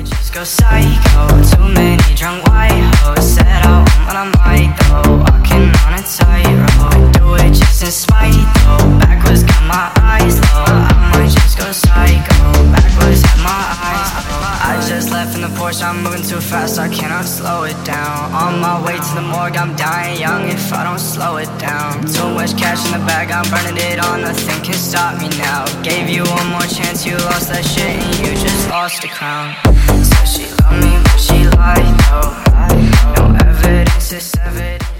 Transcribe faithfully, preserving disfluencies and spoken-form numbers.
just go psycho. Too many drunk white hoes. Said I won't, but I might though. Walking on a tightrope. Do it just in spite though. Backwards got my eyes low. I might just go psycho. Backwards have my eyes low. I just left in the Porsche, I'm moving too fast, I cannot slow it down. On my way to the morgue, I'm dying young if I don't slow it down. Too much cash in the bag, I'm burning it all, nothing can stop me now. Gave you one more chance, you lost that shit and you just lost a crown. Said she loved me, but she lied though. No evidence is evidence.